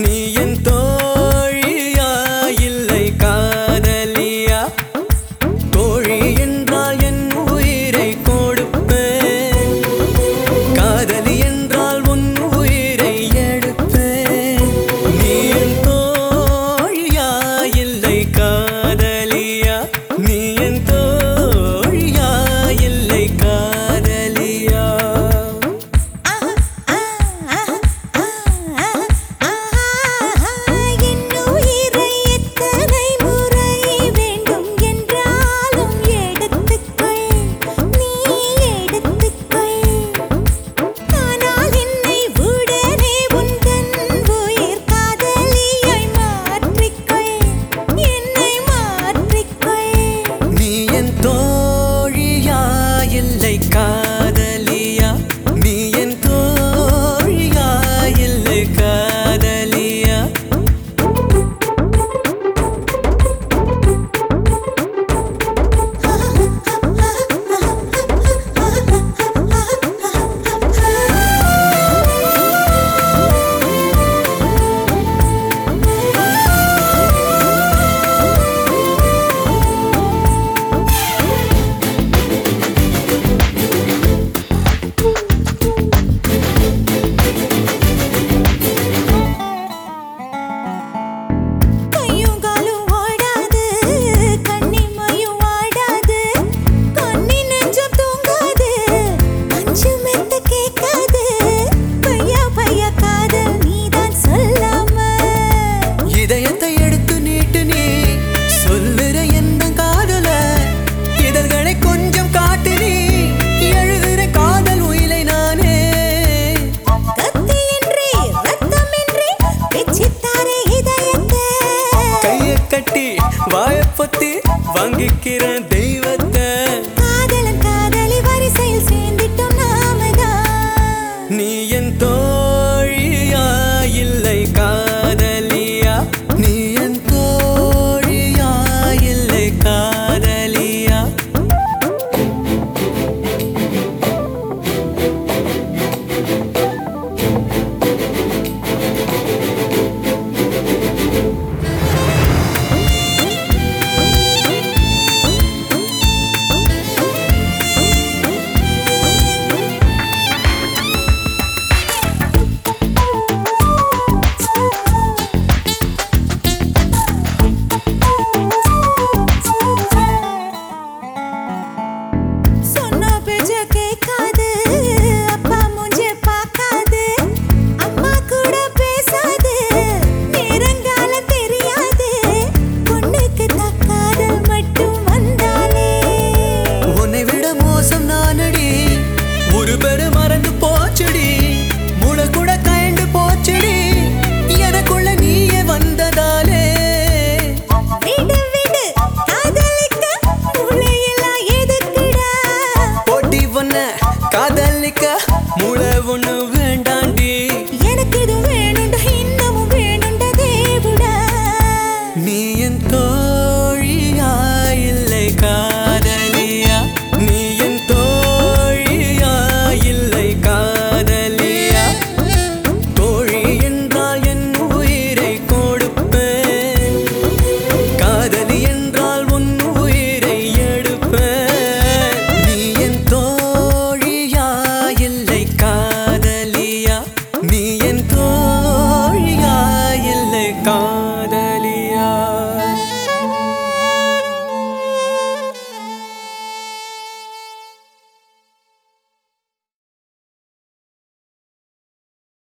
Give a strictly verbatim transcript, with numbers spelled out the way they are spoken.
நீ என் தோழியா இல்லை காதலியா? தோழி என்றால் என் உயிரை கொடுப்பேன், காதலி என்றால் உன் உயிரை எடுப்பேன். நீ என் தோழியா இல்லை காதலியா? நீ என் தோழியா இல்லை காதலியா? தோழியா இல்லை காதலியா? நீ என் தோழியா இல்லை காதலியா? இதயத்தை எடுத்து நீட்டு நீ சொல்லுற எந்த காதல, இதழ்களை கொஞ்சம் காட்டு நீ எழுதுற காதல் உயிலை நானே. கையை கட்டி வாயை பொத்தி வாங்கிக்கிறேன்.